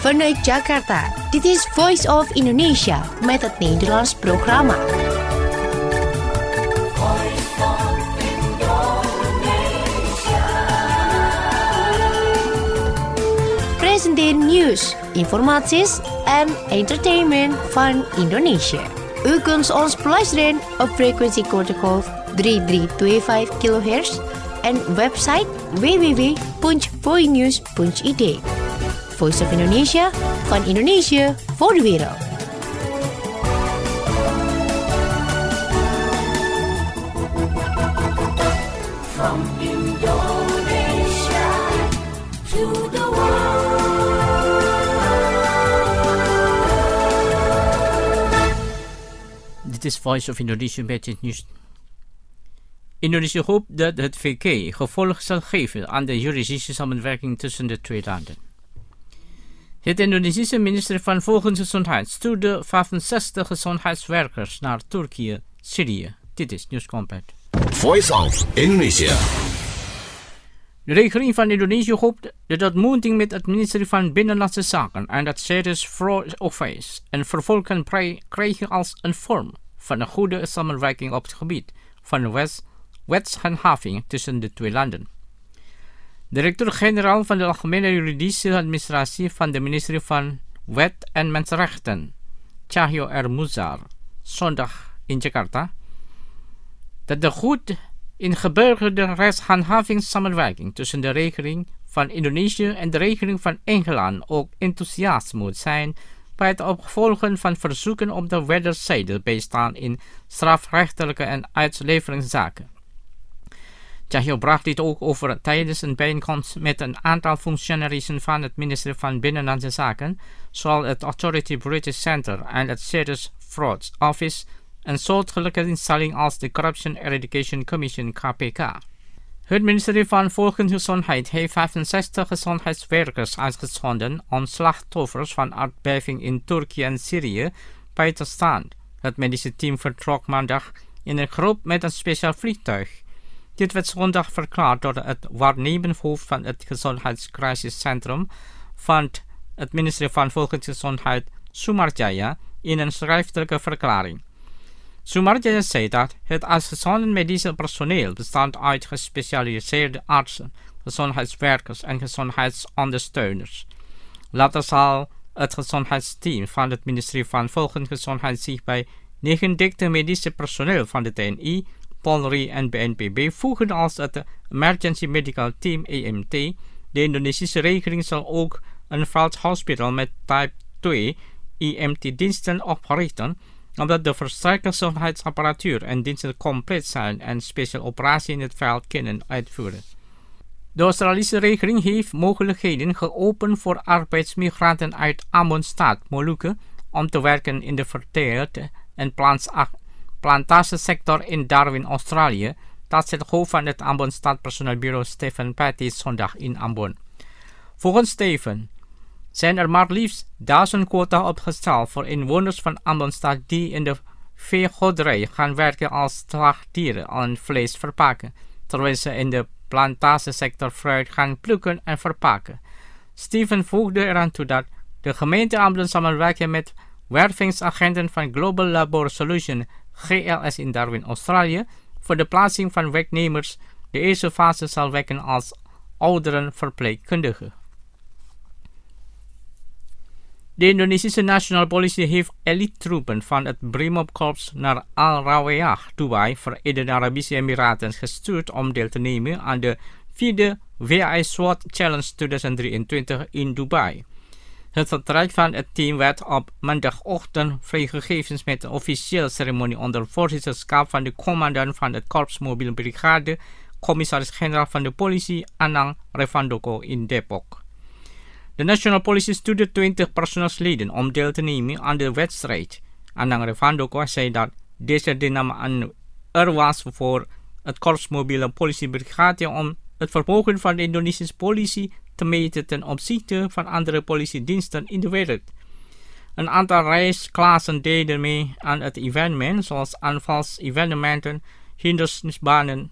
Vanuit Jakarta, dit is Voice of Indonesia met het Nederlands programma. Presenteren nieuws, informaties en entertainment van Indonesië. U kunt ons beluisteren op frequentiegolf 3325 kHz en website www.voinews.id. Voice of Indonesia, van Indonesië voor de wereld. From Indonesia to the world. Dit is Voice of Indonesia met het nieuws. Indonesië hoopt dat het VK gevolg zal geven aan de juridische samenwerking tussen de twee landen. Het Indonesische ministerie van Volksgezondheid stuurde 65 gezondheidswerkers naar Turkije, Syrië. Dit is Nieuws Compact. Voice of Indonesia. De regering van Indonesië hoopt dat de ontmoeting met het ministerie van Binnenlandse Zaken en het Serious Fraud Office een vervolg kan krijgen als een vorm van een goede samenwerking op het gebied van wetshandhaving tussen de twee landen. Directeur-generaal van de Algemene Juridische Administratie van het ministerie van Wet en Mensenrechten, Cahyo R. Muzar, zondag in Jakarta, dat de goed ingeburgerde rechtshandhavingssamenwerking tussen de regering van Indonesië en de regering van Engeland ook enthousiast moet zijn bij het opvolgen van verzoeken op de wederzijde bijstaan in strafrechtelijke en uitleveringszaken. Cahyo bracht dit ook over tijdens een bijeenkomst met een aantal functionarissen van het ministerie van Binnenlandse Zaken, zoals het Authority British Center en het Serious Fraud Office, een soortgelijke instelling als de Corruption Eradication Commission KPK. Het ministerie van Volksgezondheid heeft 65 gezondheidswerkers uitgezonden om slachtoffers van aardbeving in Turkije en Syrië bij te staan. Het medische team vertrok maandag in een groep met een speciaal vliegtuig. Dit werd zondag verklaard door het waarnemend hoofd van het Gezondheidscrisiscentrum van het ministerie van Volksgezondheid, Sumarjaya, in een schriftelijke verklaring. Sumarjaya zei dat het uitgezonden medische personeel bestaat uit gespecialiseerde artsen, gezondheidswerkers en gezondheidsondersteuners. Later zal het gezondheidsteam van het ministerie van Volksgezondheid zich bij 9 medische personeel van de TNI, Polri en BNPB voegen als het Emergency Medical Team EMT. De Indonesische regering zal ook een veldhospital met type 2 EMT-diensten oprichten, omdat de versterkte gezondheidsapparatuur en diensten compleet zijn en speciale operaties in het veld kunnen uitvoeren. De Australische regering heeft mogelijkheden geopend voor arbeidsmigranten uit Ambon-stad, Molucca, om te werken in de verteerde en plantagesector in Darwin, Australië. Dat zegt het hoofd van het Ambon-stad personeelbureau Stephen Patty zondag in Ambon. Volgens Stephen zijn er maar liefst 1000 quota opgesteld voor inwoners van Ambon-stad die in de veehouderij gaan werken als slachtdieren en vlees verpakken, terwijl ze in de plantagesector fruit gaan plukken en verpakken. Stephen voegde eraan toe dat de gemeente Ambon samenwerken met wervingsagenten van Global Labour Solution GLS in Darwin, Australië, voor de plaatsing van werknemers. De eerste fase zal werken als ouderenverpleegkundige. De Indonesische Nationale Politie heeft elite-troepen van het Brimob-korps naar Al Rawiyah, Dubai, Verenigde Arabische Emiraten gestuurd om deel te nemen aan de 4e WI SWAT Challenge 2023 in Dubai. Het vertrek van het team werd op maandagochtend vrijgegeven met een officiële ceremonie onder voorzitterschap van de commandant van het Korps Mobiele Brigade, commissaris-generaal van de politie Anang Revandoko in Depok. De Nationale Politie stuurde 20 personeelsleden om deel te nemen aan de wedstrijd. Anang Revandoko zei dat deze deelname er was voor het Korps Mobiele Politiebrigade om het vermogen van de Indonesische politie te meten ten opzichte van andere politiediensten in de wereld. Een aantal reisklassen deden mee aan het evenement, zoals aanvalsevenementen, hindernisbanen,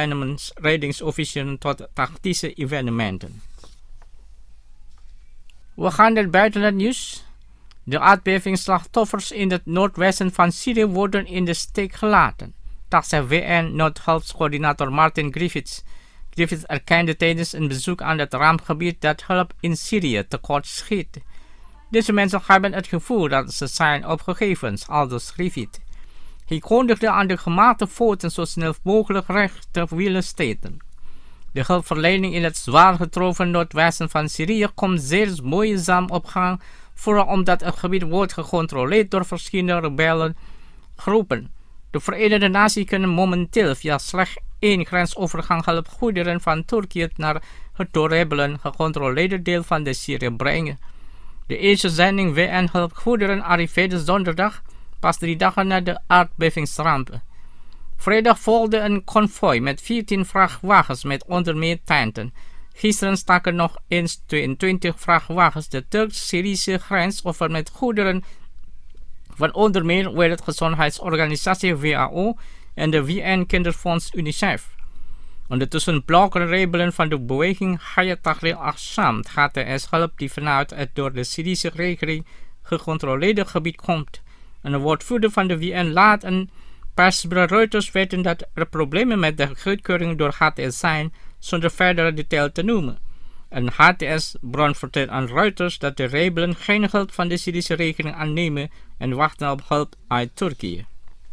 toeren-evenements, reddingsofficieren tot tactische evenementen. We gaan naar buitenlandnieuws. De aardbevingsslachtoffers in het noordwesten van Syrië worden in de steek gelaten. Dankzij VN-noodhulpcoördinator Martin Griffiths. Griffiths erkende tijdens een bezoek aan het rampgebied dat hulp in Syrië tekort schiet. Deze mensen hebben het gevoel dat ze zijn opgegeven, aldus Griffiths. Hij kondigde aan de gemaakte fouten zo snel mogelijk recht te willen steken. De hulpverlening in het zwaar getroffen noordwesten van Syrië komt zeer moeizaam op gang, vooral omdat het gebied wordt gecontroleerd door verschillende rebellengroepen. De Verenigde Naties kunnen momenteel via slechts 1 grensovergang hulpgoederen van Turkije naar het door rebellen gecontroleerde deel van de Syrië brengen. De eerste zending VN-hulpgoederen arriveerde donderdag, pas 3 dagen na de aardbevingsramp. Vrijdag volgde een konvooi met 14 vrachtwagens met onder meer tenten. Gisteren staken nog eens 22 vrachtwagens de Turks-Syrische grens over met goederen van onder meer Wereldgezondheidsorganisatie WHO en de VN-kinderfonds UNICEF. Ondertussen blokken rebellen van de beweging Hayat Tahrir al-Sham HTS hulp die vanuit het door de Syrische regering gecontroleerde gebied komt. Een woordvoerder van de VN laat een persbureau Reuters weten dat er problemen met de goedkeuring door HTS zijn, zonder verdere detail te noemen. Een HTS-bron vertelt aan Reuters dat de rebellen geen hulp van de Syrische regering aannemen en wachten op hulp uit Turkije.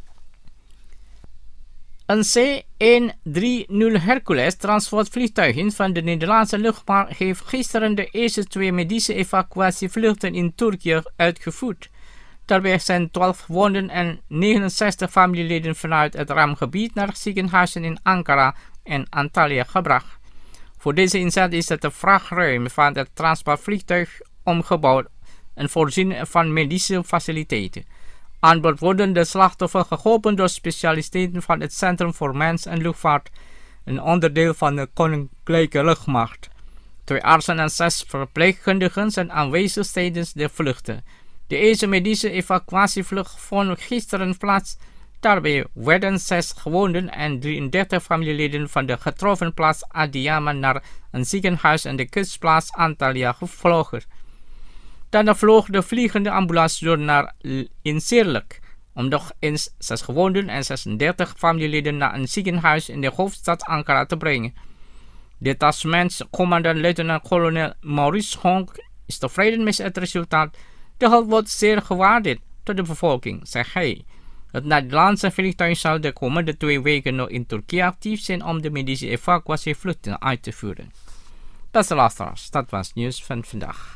Een C-130 Hercules transportvliegtuig van de Nederlandse luchtmacht heeft gisteren de eerste 2 medische evacuatievluchten in Turkije uitgevoerd. Daarbij zijn 12 gewonden en 69 familieleden vanuit het rampgebied naar ziekenhuizen in Ankara en Antalya gebracht. Voor deze inzet is het vrachtruim van het transportvliegtuig omgebouwd en voorzien van medische faciliteiten. Aan boord worden de slachtoffers geholpen door specialisten van het Centrum voor Mens en Luchtvaart, een onderdeel van de Koninklijke Luchtmacht. 2 artsen en 6 verpleegkundigen zijn aanwezig tijdens de vluchten. De eerste medische evacuatievlucht vond gisteren plaats. Daarbij werden 6 gewonden en 33 familieleden van de getroffen plaats Adiyaman naar een ziekenhuis en de kustplaats Antalya gevlogen. Daarna vloog de vliegende ambulance door naar Incirlik om nog eens 6 gewonden en 36 familieleden naar een ziekenhuis in de hoofdstad Ankara te brengen. Detachmentscommandant luitenant-kolonel Maurice Honk is tevreden met het resultaat. De hulp wordt zeer gewaardeerd door de bevolking, zegt hij. Het Nederlandse vliegtuig zal de komende 2 weken nog in Turkije actief zijn om de medische evacuatievluchten uit te voeren. Beste luisteraars, dat was het nieuws van vandaag.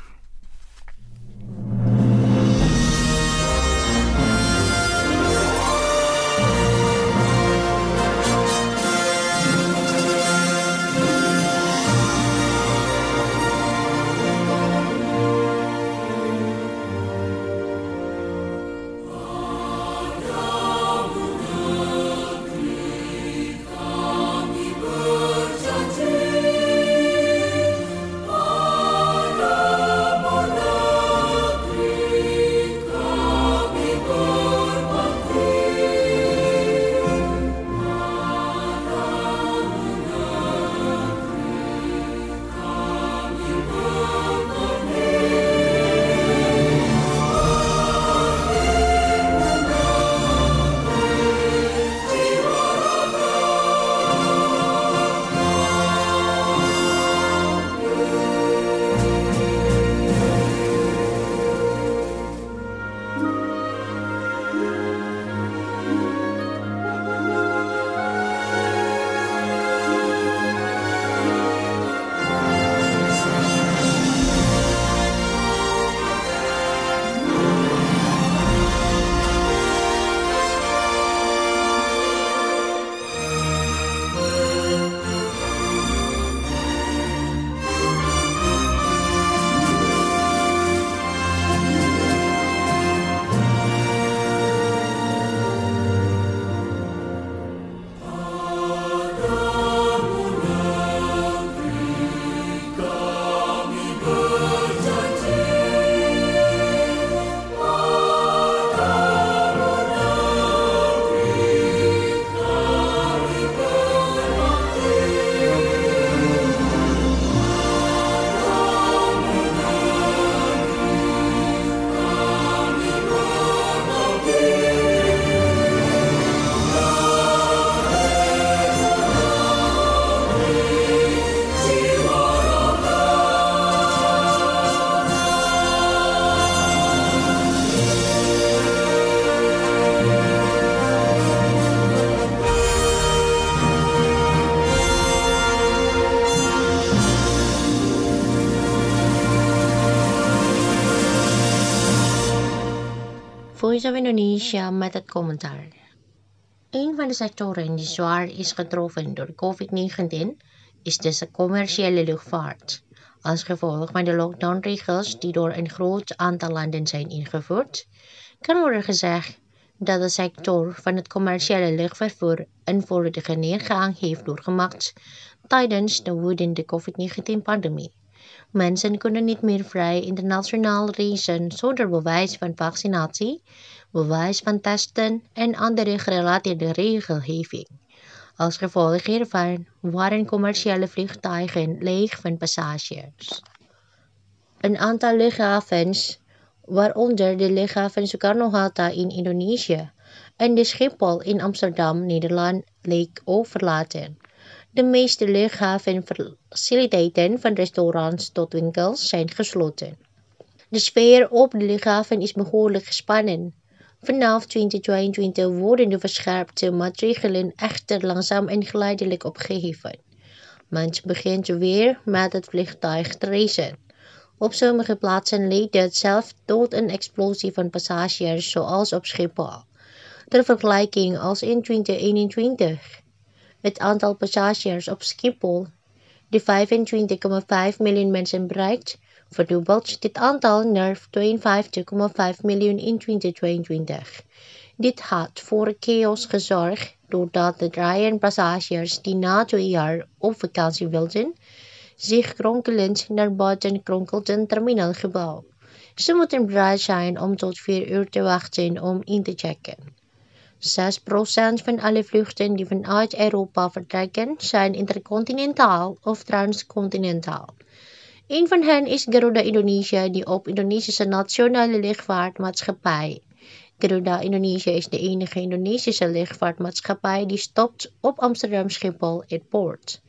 Voice of Indonesia met het commentaar. Een van de sectoren die zwaar is getroffen door COVID-19 is de commerciële luchtvaart. Als gevolg van de lockdownregels die door een groot aantal landen zijn ingevoerd, kan worden gezegd dat de sector van het commerciële luchtvervoer een volledige neergang heeft doorgemaakt tijdens de woedende COVID-19-pandemie. Mensen kunnen niet meer vrij internationaal reizen zonder bewijs van vaccinatie, bewijs van testen en andere gerelateerde regelgeving. Als gevolg hiervan waren commerciële vliegtuigen leeg van passagiers. Een aantal luchthavens, waaronder de luchthaven Soekarno-Hatta in Indonesië en de Schiphol in Amsterdam, Nederland, leek overlaten. De meeste luchthavenfaciliteiten van restaurants tot winkels zijn gesloten. De sfeer op de luchthaven is behoorlijk gespannen. Vanaf 2022 worden de verscherpte maatregelen echter langzaam en geleidelijk opgeheven. Men begint weer met het vliegtuig te reizen. Op sommige plaatsen leidde het zelf tot een explosie van passagiers zoals op Schiphol. Ter vergelijking als in 2021. Het aantal passagiers op Schiphol, die 25,5 miljoen mensen bereikt, verdubbelt dit aantal naar 52,5 miljoen in 2022. Dit had voor chaos gezorgd doordat de rijen passagiers die na 2 jaar op vakantie wilden, zich kronkelend naar buiten kronkelden terminalgebouw. Ze moeten bereid zijn om tot 4 uur te wachten om in te checken. 6% van alle vluchten die vanuit Europa vertrekken zijn intercontinentaal of transcontinentaal. Een van hen is Garuda Indonesia, die op Indonesische nationale luchtvaartmaatschappij. Garuda Indonesia is de enige Indonesische luchtvaartmaatschappij die stopt op Amsterdam Schiphol Airport.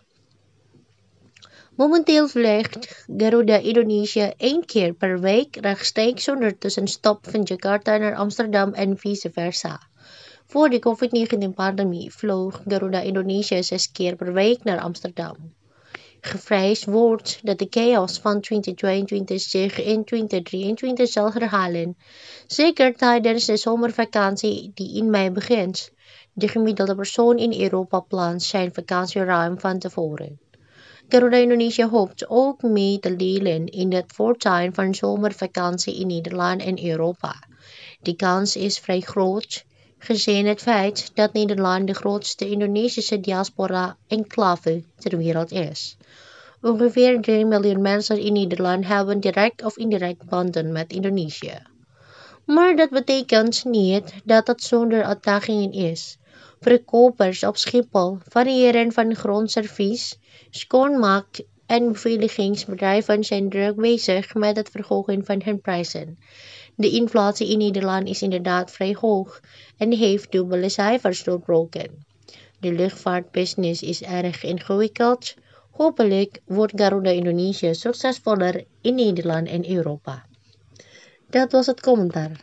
Momenteel vliegt Garuda Indonesia 1 keer per week rechtstreeks zonder tussenstop van Jakarta naar Amsterdam en vice versa. Voor de COVID-19-pandemie vloog Garuda Indonesia 6 keer per week naar Amsterdam. Gevreesd wordt dat de chaos van 2022 zich in 2023 zal herhalen, zeker tijdens de zomervakantie die in mei begint. De gemiddelde persoon in Europa plant zijn vakantie ruim van tevoren. Garuda Indonesia hoopt ook mee te delen in het voortuin van zomervakantie in Nederland en Europa. Die kans is vrij groot, gezien het feit dat Nederland de grootste Indonesische diaspora-enclave ter wereld is. Ongeveer 3 miljoen mensen in Nederland hebben direct of indirect banden met Indonesië. Maar dat betekent niet dat het zonder uitdagingen is. Verkopers op Schiphol variëren van grondservice, schoonmaak- en beveiligingsbedrijven zijn druk bezig met het verhogen van hun prijzen. De inflatie in Nederland is inderdaad vrij hoog en heeft dubbele cijfers doorbroken. De luchtvaartbusiness is erg ingewikkeld. Hopelijk wordt Garuda Indonesia succesvoller in Nederland en Europa. Dat was het commentaar.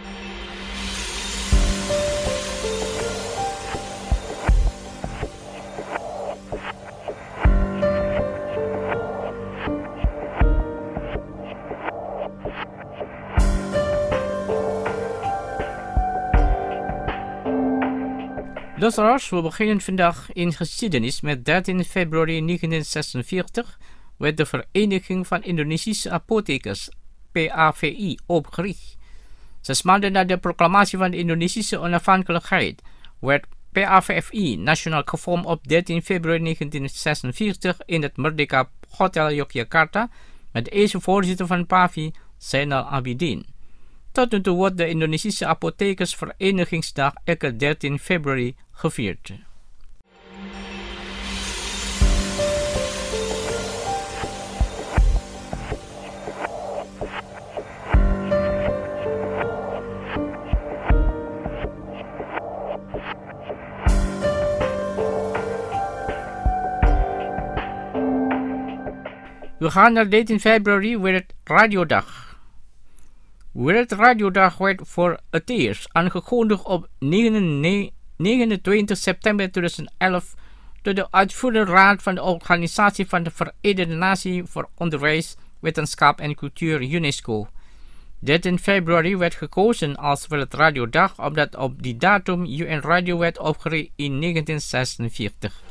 Luisteraars, we beginnen vandaag in geschiedenis met 13 februari 1946 werd de Vereniging van Indonesische Apothekers, PAVI, opgericht. 6 maanden na de proclamatie van de Indonesische onafhankelijkheid werd PAVI nationaal gevormd op 13 februari 1946 in het Merdeka Hotel Yogyakarta met de eerste voorzitter van PAVI, Zainal Abidin. Tot nu toe wordt de Indonesische Apothekersverenigingsdag elke 13 februari gevierd. We gaan naar 13 februari Wereldradiodag. Wereldradiodag werd voor het eerst aangekondigd op 29 september 2011 door de uitvoerende raad van de Organisatie van de Verenigde Naties voor Onderwijs, Wetenschap en Cultuur UNESCO. 13 februari werd gekozen als Wereldradiodag omdat op die datum UN Radio werd opgericht in 1946.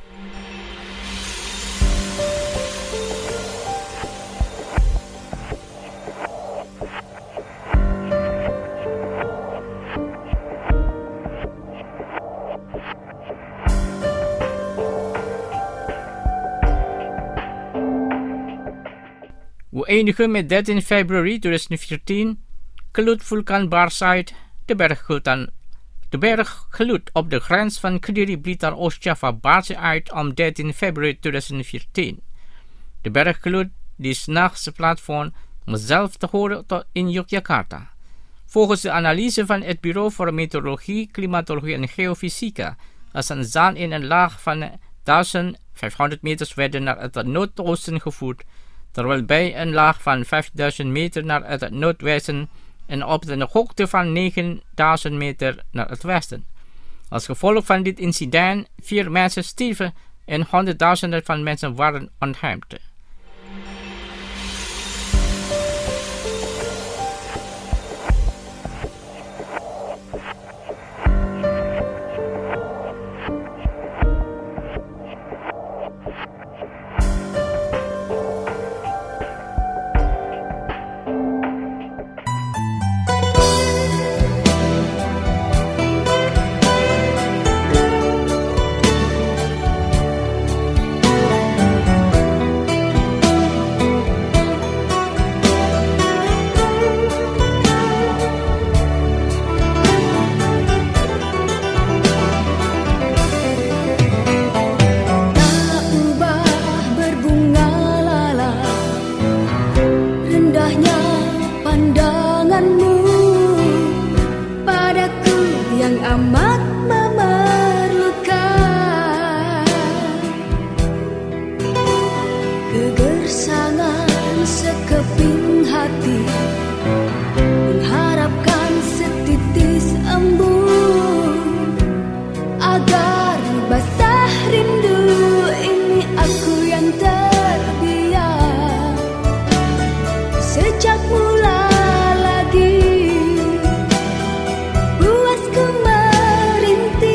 We eindigen met 13 februari 2014. Geluidvulkaan barst uit. De berggloed op de grens van Kediri Blitar Oost-Java barst uit om 13 februari 2014. De berggloed die 's nachts plaatsvond was zelf te horen tot in Yogyakarta. Volgens de analyse van het Bureau voor Meteorologie, Klimatologie en Geofysica was een zaan in een laag van 1500 meters werden naar het noordoosten gevoerd, terwijl bij een laag van 5000 meter naar het noordwesten en op de hoogte van 9000 meter naar het westen. Als gevolg van dit incident 4 mensen stierven en honderdduizenden van mensen waren ontheemd. Buasku merintih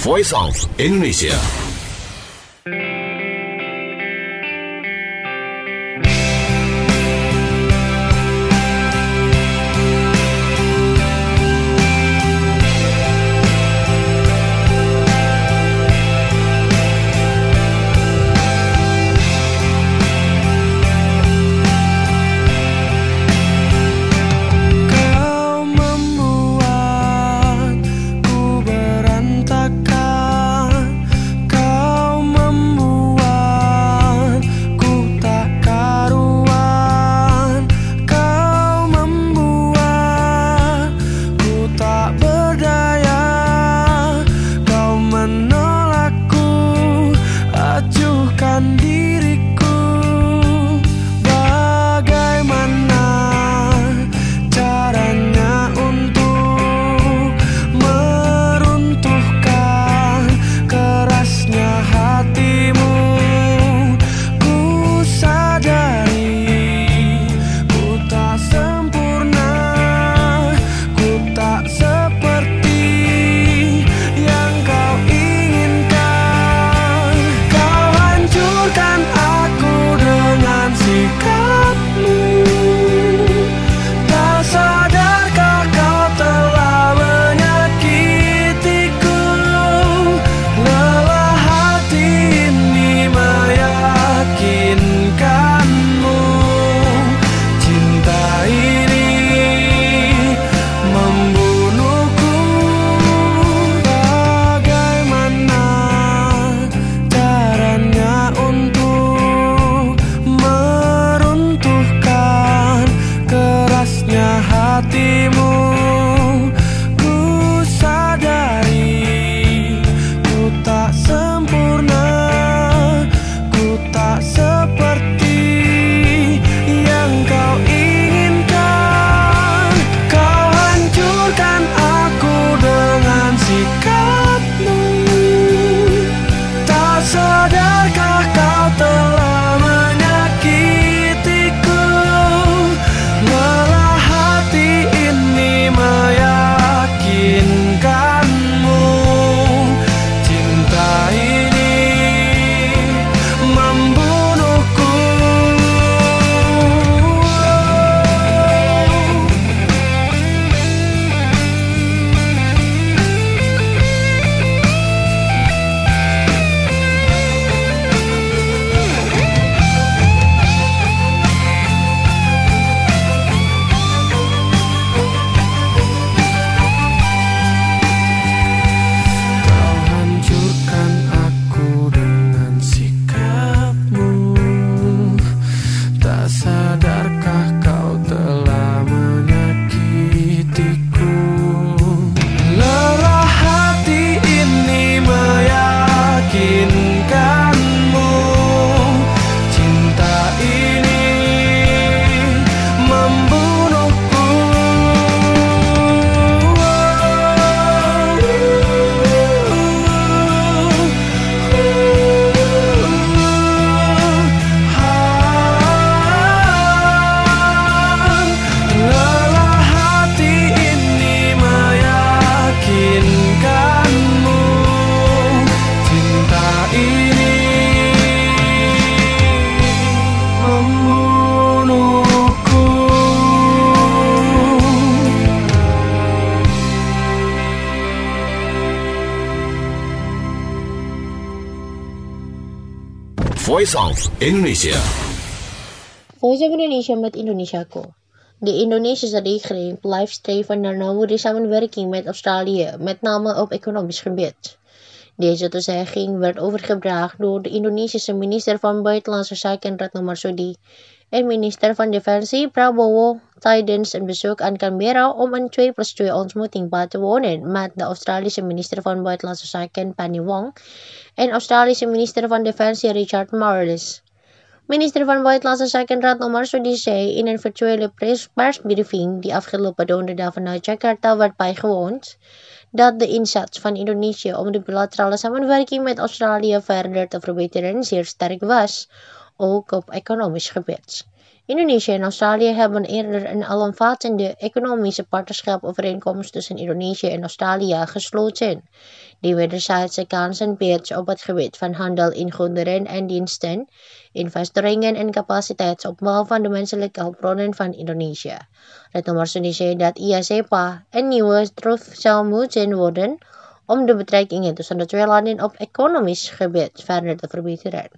Voice of Indonesia. Voice of Indonesia. Voice of Indonesia met Indonesiaco. De Indonesische regering blijft streven naar nauwere samenwerking met Australië, met name op economisch gebied. Deze toezegging werd overgebracht door de Indonesische minister van Buitenlandse Zaken Retno Marsudi en minister van Defensie Prabowo tijdens een bezoek aan Canberra om een 2+2 ontmoeting bij te wonen met de Australische minister van Buitenlandse Zaken Penny Wong en Australische minister van Defensie Richard Marles. Minister van Buitenlandse Zaken Retno Marsudi zei in een virtuele persbriefing die afgelopen donderdag vanuit Jakarta werd bijgewoond, dat de inzet van Indonesië om de bilaterale samenwerking met Australië verder te verbeteren zeer sterk was, ook op economisch gebied. Indonesië en Australië hebben eerder een alomvattende economische partnerschapovereenkomst tussen Indonesië en Australië gesloten, die wederzijdse kansen biedt op het gebied van handel in goederen en diensten, investeringen en capaciteitsopbouw van de menselijke hulpbronnen van Indonesië. Retno Marsudi zei dat IACPA een nieuwe troef zou moeten worden om de betrekkingen tussen de twee landen op economisch gebied verder te verbeteren.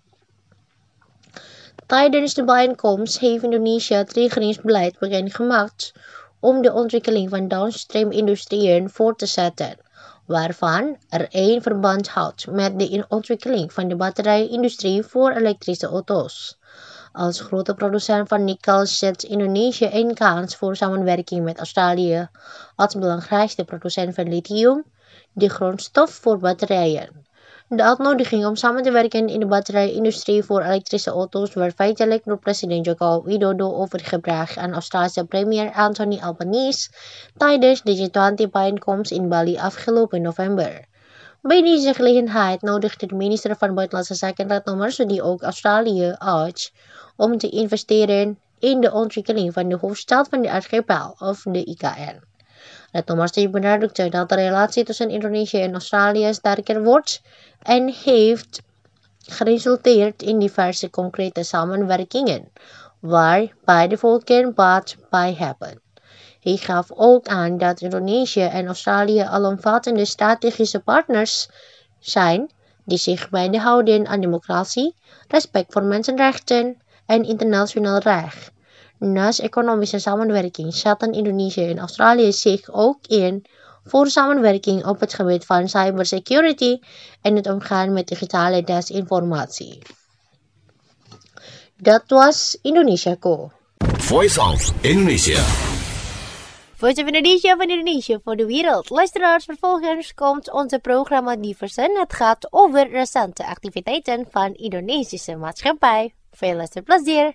Tijdens de bijeenkomst heeft Indonesië het regeringsbeleid bekendgemaakt om de ontwikkeling van downstream industrieën voor te zetten, waarvan er één verband houdt met de ontwikkeling van de batterijindustrie voor elektrische auto's. Als grote producent van nikkel ziet Indonesië een kans voor samenwerking met Australië als belangrijkste producent van lithium, de grondstof voor batterijen. De uitnodiging om samen te werken in de batterijindustrie voor elektrische auto's werd feitelijk door president Joko Widodo overgebracht aan Australische premier Anthony Albanese tijdens de G20-bijeenkomst in Bali afgelopen november. Bij deze gelegenheid nodigde de minister van Buitenlandse Zaken Retno Marsudi ook Australië uit om te investeren in de ontwikkeling van de hoofdstad van de archipel, of de IKN. Retno Marsudi benadrukte dat de relatie tussen Indonesië en Australië sterker wordt en heeft geresulteerd in diverse concrete samenwerkingen, waar beide volken baat bij hebben. Hij gaf ook aan dat Indonesië en Australië alomvattende strategische partners zijn die zich beide houden aan democratie, respect voor mensenrechten en internationaal recht. Naast economische samenwerking zetten Indonesië en Australië zich ook in voor samenwerking op het gebied van cybersecurity en het omgaan met digitale desinformatie. Dat was Indonesia Co. Voice of Indonesia. Voice of Indonesia van Indonesië voor de wereld. Luisteraars, vervolgens komt onze programma Diversen. Het gaat over recente activiteiten van Indonesische maatschappij. Veel luisterplezier!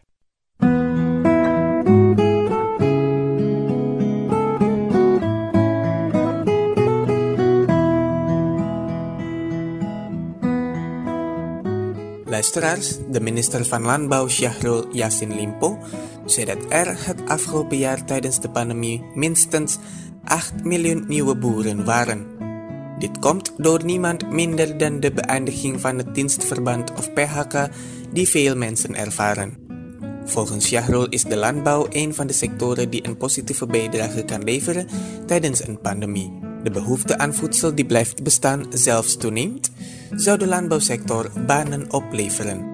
Luisteraars, de minister van Landbouw Syahrul Yassin Limpo zei dat er het afgelopen jaar tijdens de pandemie minstens 8 miljoen nieuwe boeren waren. Dit komt door niemand minder dan de beëindiging van het dienstverband of PHK die veel mensen ervaren. Volgens Syahrul is de landbouw een van de sectoren die een positieve bijdrage kan leveren tijdens een pandemie. De behoefte aan voedsel die blijft bestaan zelfs toeneemt, zou de landbouwsector banen opleveren.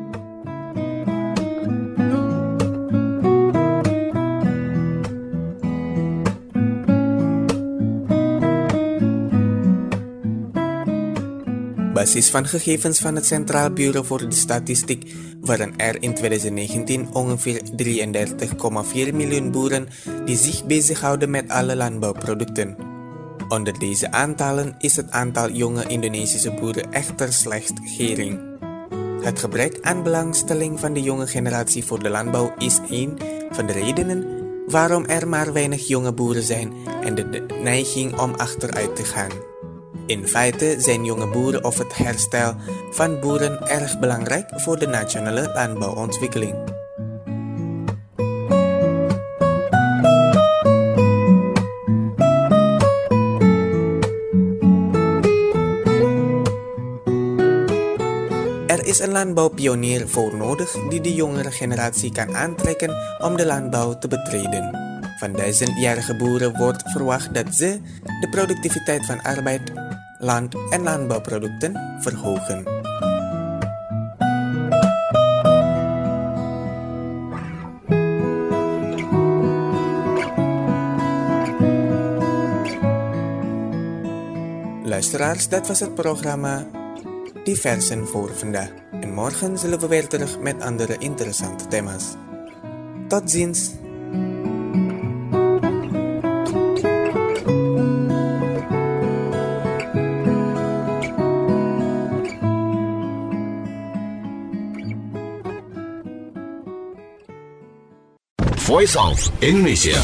Basis van gegevens van het Centraal Bureau voor de Statistiek waren er in 2019 ongeveer 33,4 miljoen boeren die zich bezighouden met alle landbouwproducten. Onder deze aantallen is het aantal jonge Indonesische boeren echter slechts gering. Het gebrek aan belangstelling van de jonge generatie voor de landbouw is een van de redenen waarom er maar weinig jonge boeren zijn en de neiging om achteruit te gaan. In feite zijn jonge boeren of het herstel van boeren erg belangrijk voor de nationale landbouwontwikkeling. Er is een landbouwpionier voor nodig die de jongere generatie kan aantrekken om de landbouw te betreden. Van 1000-jarige boeren wordt verwacht dat ze de productiviteit van arbeid, land- en landbouwproducten verhogen. Luisteraars, dat was het programma Diversen voor vandaag. En morgen zullen we weer terug met andere interessante thema's. Tot ziens! Voice of Indonesia.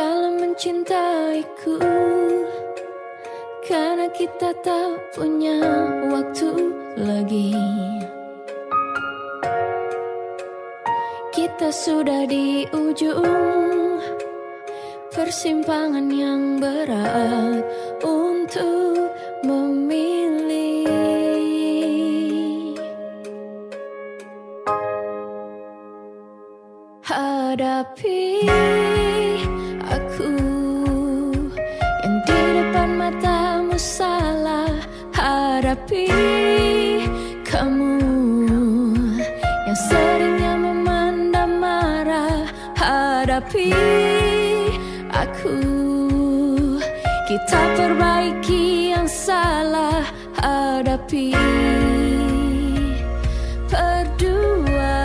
dalam mencintaiku, karena kita tak punya waktu lagi. Kita sudah di ujung persimpangan yang berat untuk memilih. Hadapi aku yang di depan matamu salah. Hadapi kamu yang seringnya memandang marah. Hadapi aku, kita perbaiki yang salah. Hadapi berdua.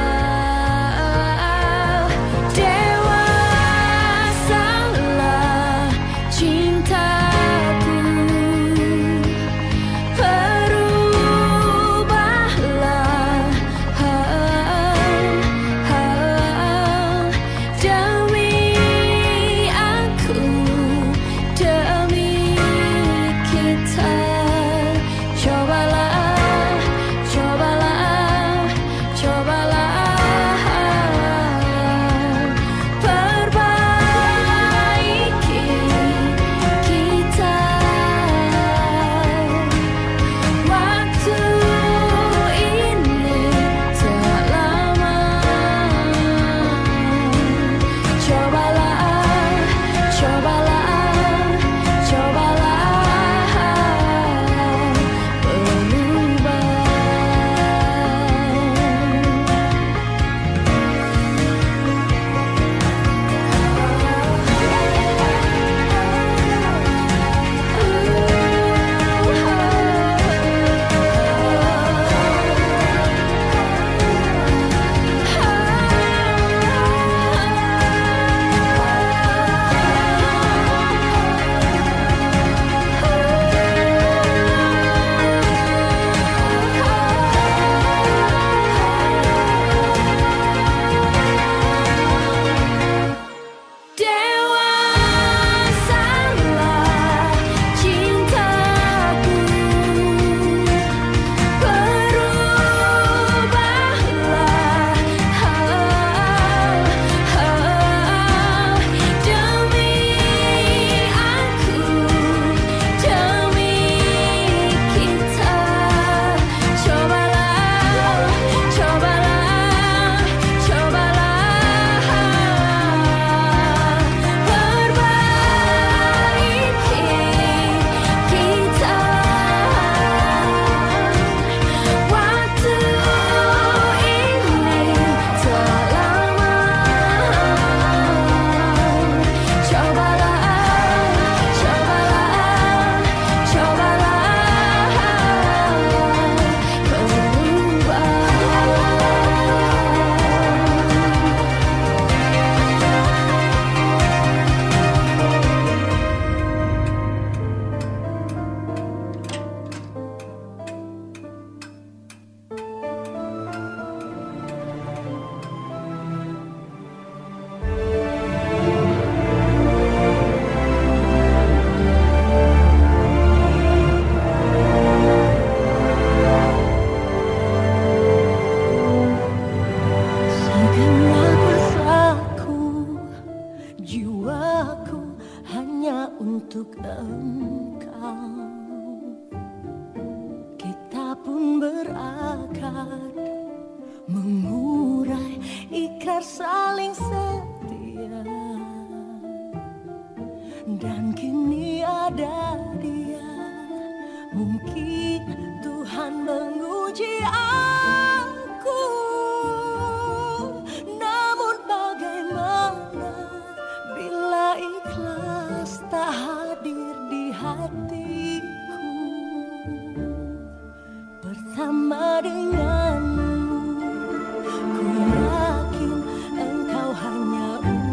Dewasalah cintaku, berubahlah demi aku, demi kita. Cobalah, cobalah, cobalah perbaiki kita. Waktu ini tak lama. Cobalah, cobalah, cobalah berubah. Dewasalah cintaku, berubahlah demi aku, demi kita. Cobalah, cobalah, cobalah perbaiki kita. Waktu ini tak lama. Cobalah, cobalah, cobalah berubah. Segenap rasaku, jiwaku hanya untuk engkau. Kita pun berakar, mengurai ikrar saling setia. Dan kini ada dia, mungkin Tuhan menguji aku. Namun bagaimana bila ikhlas tak hadir di hatiku. Bersama denganmu, ku yakin engkau hanya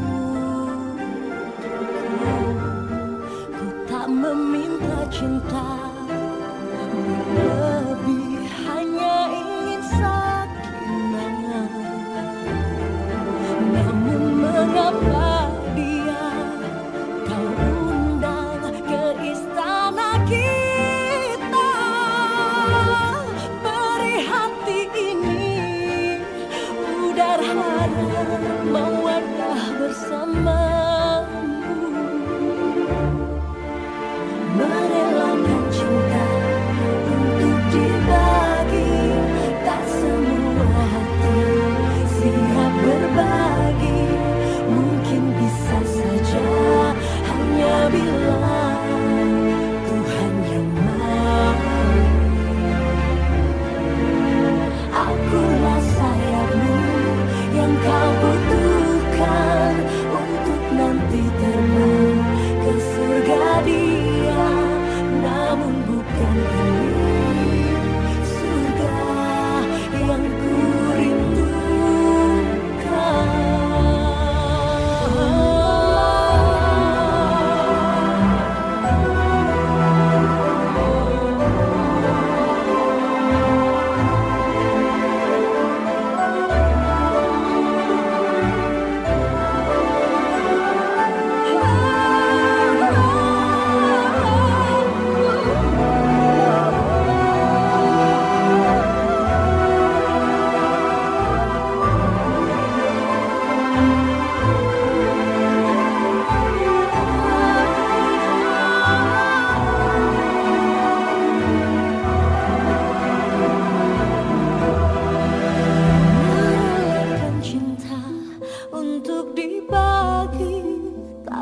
untukku. Ku tak meminta cinta lebih, hanya ingin sakit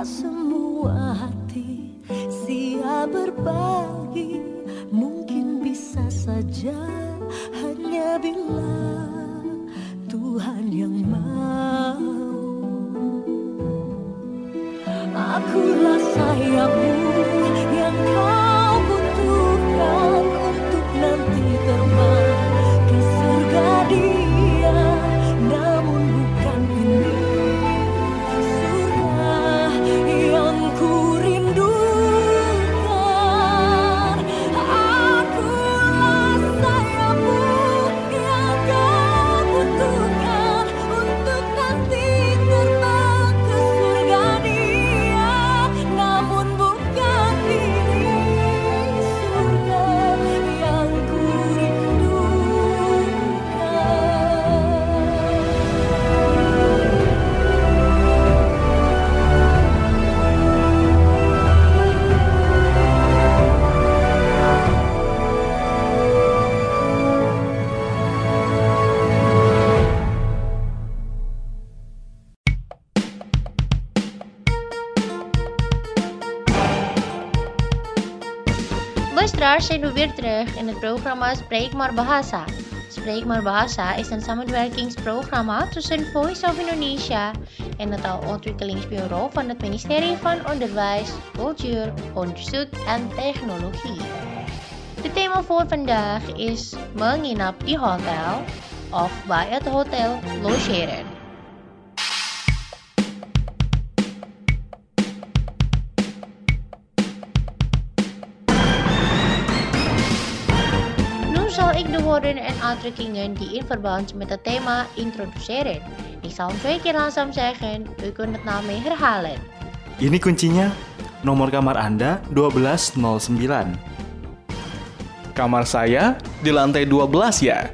semua hati siap berbagi, mungkin bisa saja hanya bila Tuhan yang mau. Akulah sayapmu yang kau butuhkan untuk nanti terbang ke surga Dia, namun bukan ini surga yang ku rindukan. Akulah sayapmu yang kau butuhkan untuk nanti terbang ke surga Dia, namun bukan ini surga yang ku rindukan. Luisteraars, zijn we weer terug in het programma Spreek maar Bahasa. Spreek maar Bahasa is een samenwerkingsprogramma tussen Voice of Indonesia en het taalontwikkelingsbureau van het ministerie van Onderwijs, Cultuur, Onderzoek en Technologie. Het thema voor vandaag is menginap di hotel of bij het hotel logeren. Nu zal ik de woorden en uitdrukkingen die in verband met het thema introduceren. Ik zal hem 2 keer langzaam zeggen, u kunt het na mij herhalen. Ini kuncinya, nomor kamar Anda 1209. Kamar saya di lantai 12 ya.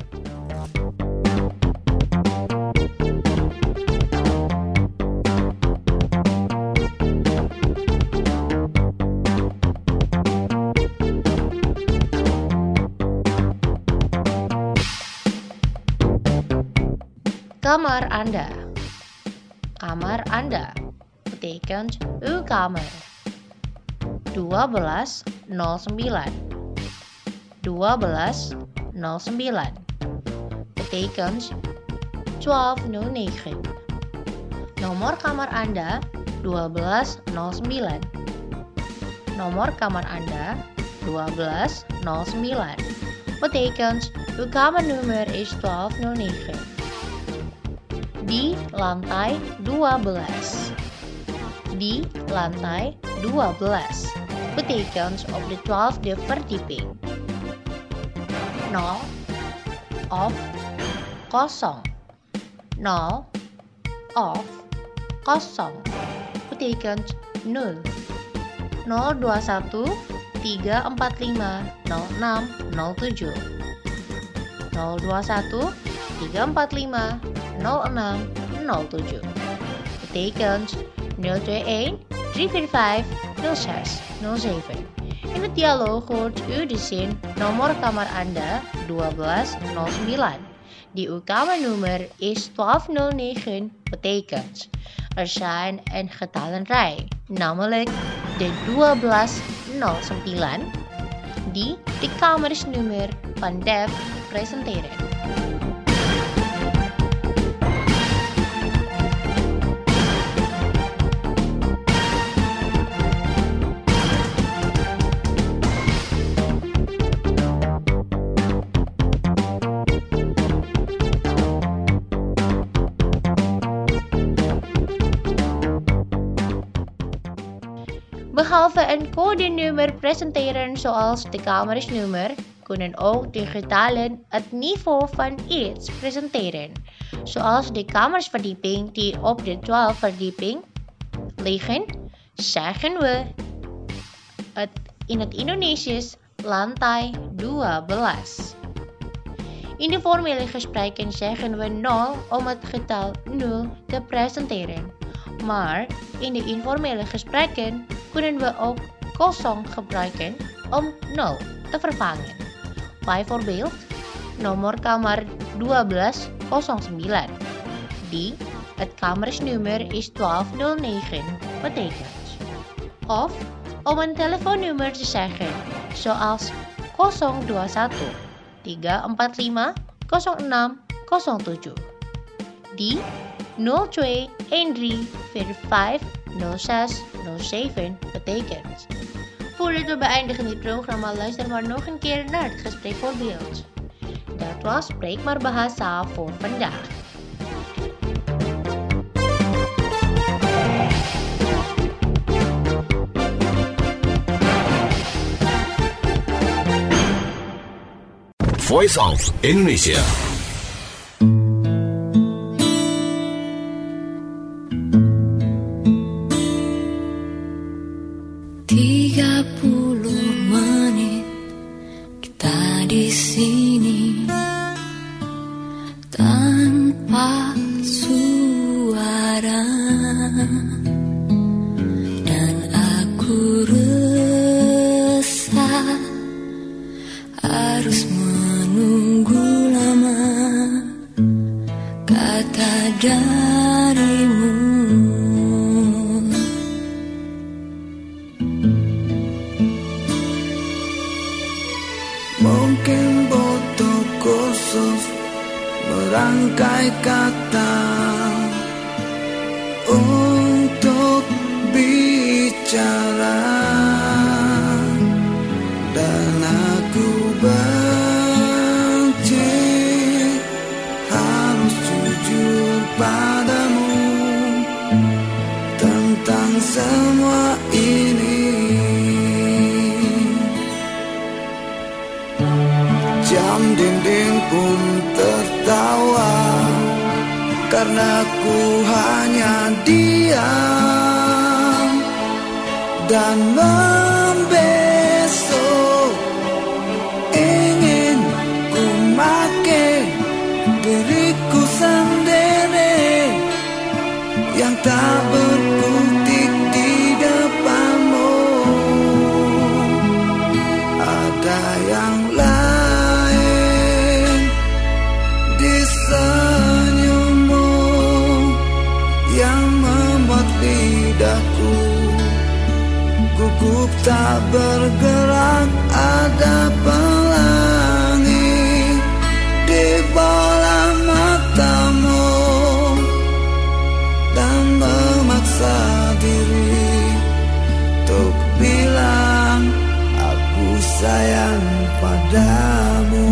Kamar Anda. Kamar Anda betekent uw kamer. 1209. 1209 betekent 1209. Nomor kamar Anda 1209. Nomor kamar Anda 1209 betekent uw kamernummer is 1209. Di lantai 12. Di lantai 12 betekent op de 12e verdieping. 0 of kosong. 0 of kosong betekent 0. 021 345 0607. 021 345 0607 betekent 021 345 0607. In het dialoog hoort u de zin nomor kamar Anda 1209. Die uw kamernummer is 1209 betekent er zijn een getallenrij, namelijk de 1209 die de kamersnummer van DEF presenteren. Behalve een codenummer presenteren zoals de kamersnummer, kunnen ook de getallen het niveau van iets presenteren, zoals de kamersverdieping die op de 12e verdieping liggen, zeggen we het in het Indonesisch lantai 12. In de formele gesprekken zeggen we 0 om het getal 0 te presenteren. Maar in de informele gesprekken kunnen we ook kosong gebruiken om 0 te vervangen. Bijvoorbeeld, nomor kamar 1209. Die, het kamersnummer is 1209, betekent Of om een telefoonnummer te zeggen, zoals 021 345 0607. Die 02 13 45 06 07 betekent. Voordat we beëindigen dit programma, luister maar nog een keer naar het gespreekvoorbeeld. Dat was Spreek maar Bahasa voor vandaag. Voice of Indonesia. Menit kita di sini tanpa suara, dan aku resah harus menunggu lama kata darimu. Mungkin butuh khusus merangkai kata untuk bicara, dan aku benci harus jujur padamu tentang semua ini. Jam dinding pun tertawa karena ku hanya diam dan membesok. Ingin ku make diriku sendiri yang tak berkutik di depanmu. Ada yang lain di senyummu yang membuat lidahku gugup tak bergerak. Ada pelangi di bola matamu dan memaksa diri untuk bilang aku sayang padamu.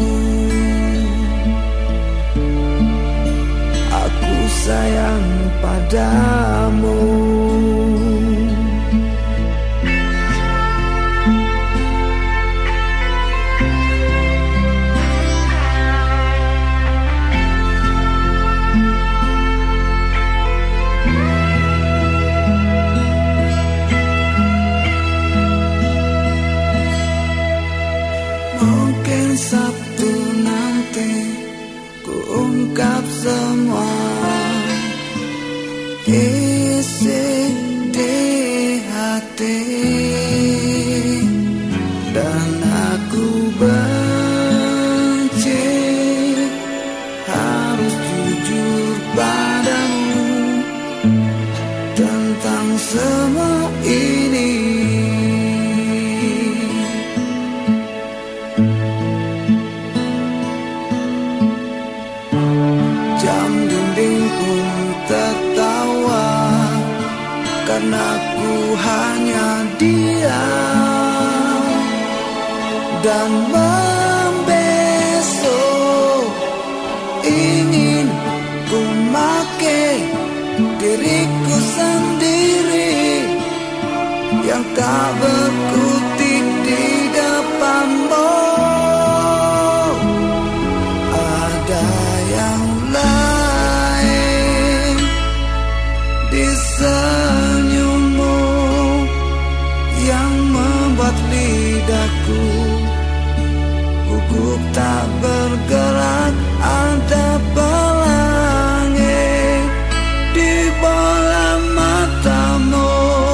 Aku sayang padamu. Mungkin Sabtu nanti ku ungkap semua isi di hati, dan aku benci harus jujur padamu tentang semua ini. Jam dinding pun tertawa karena ku hanya diam dan membesok. Ingin ku make diriku sendiri yang tak berkutik di depanmu. Ada yang lain di senyummu yang membuat lidahku gugup tak bergerak. Ada pelangi di bola matamu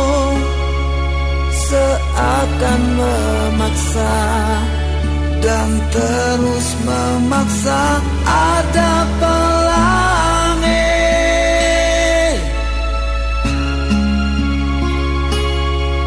seakan memaksa dan terus memaksa. Ada pelangi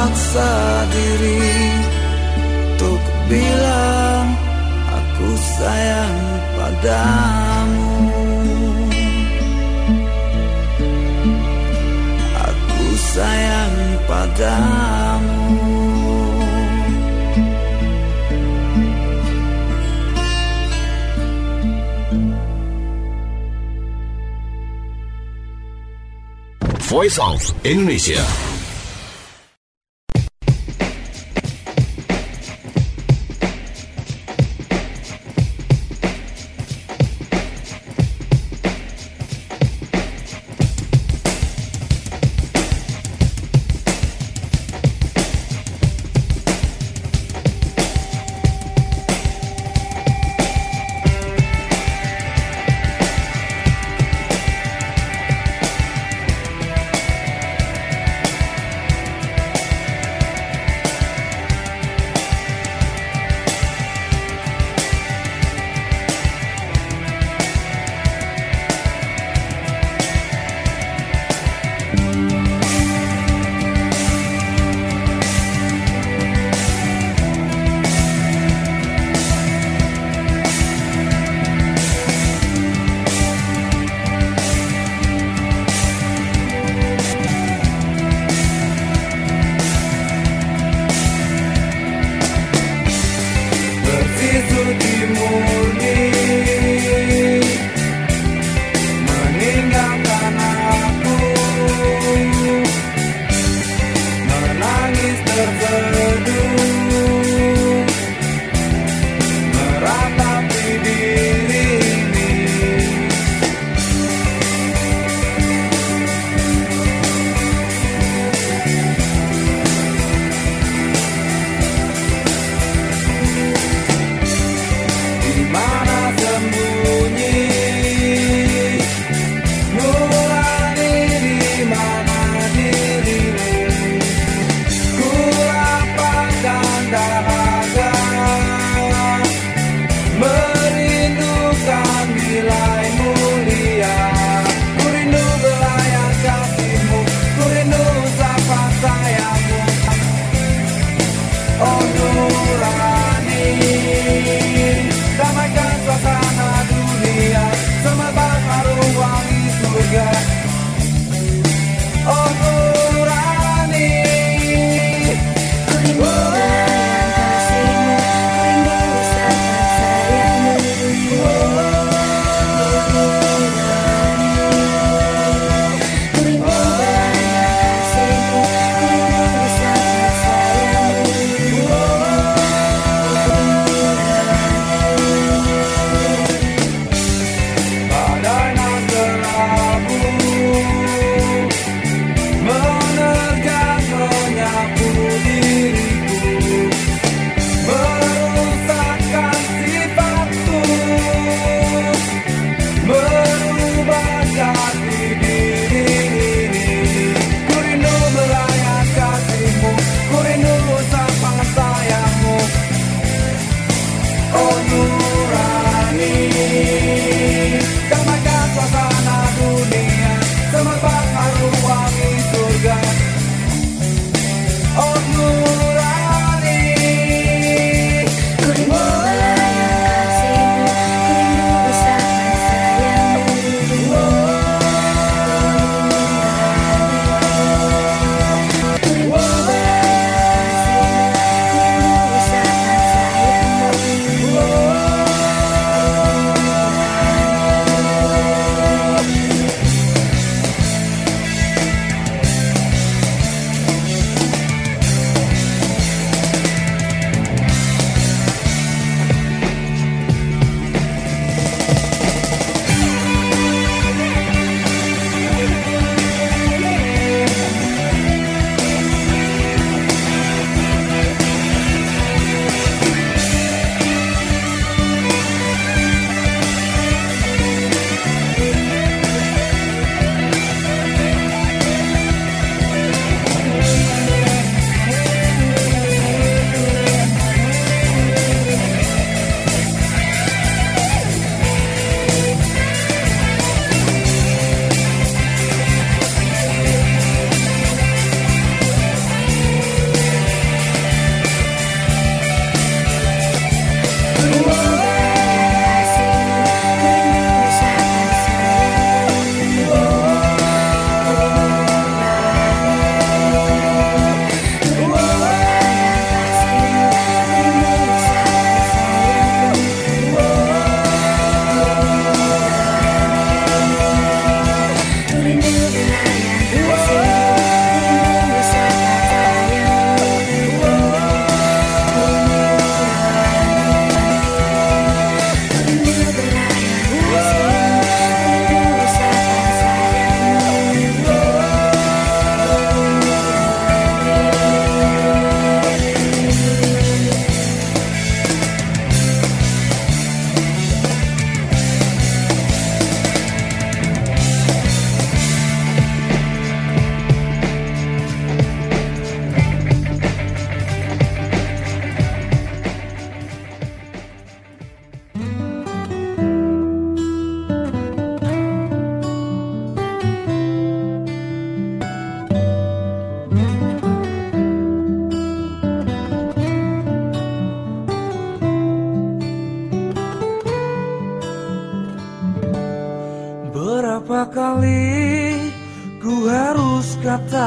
memaksa diri untuk bilang aku sayang padamu. Aku sayang padamu. Voice of Indonesia.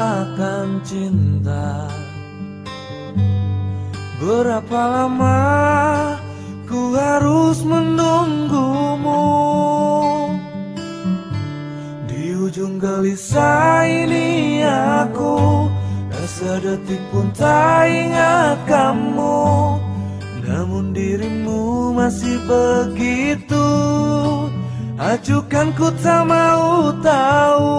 akan cinta. Berapa lama ku harus menunggumu? Di ujung gelisah ini aku tak sedetik pun tak ingat kamu. Namun dirimu masih begitu acuhkan, ku tak mau tahu.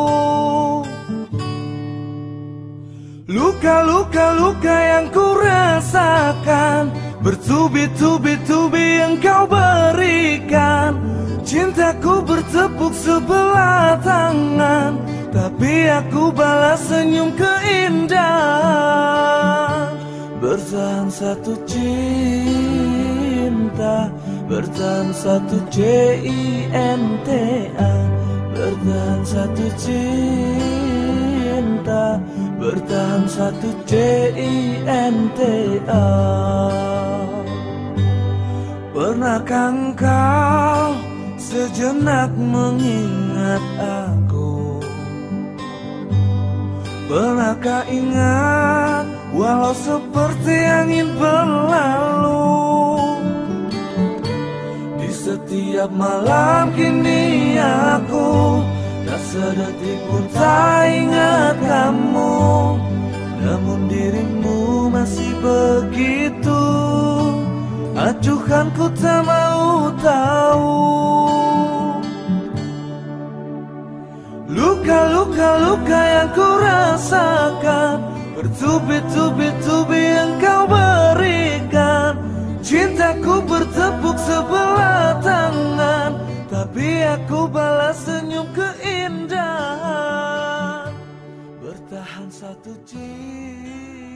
Luka-luka yang ku rasakan, bertubi-tubi engkau berikan. Cintaku bertepuk sebelah tangan, tapi aku balas senyum keindahan. Bertahan satu cinta, bertahan satu cinta, bertahan satu cinta, bertahan satu cinta. Pernahkah engkau sejenak mengingat aku? Pernahkah ingat walau seperti angin berlalu? Di setiap malam kini aku tak sedetik pun tak ingat kamu. Namun dirimu masih begitu acuhkan, ku tak mau tahu. Luka-luka yang ku rasakan, bertubi-tubi engkau berikan. Cintaku bertepuk sebelah tangan, tapi aku balas senyum keindahan. Bertahan satu cinta.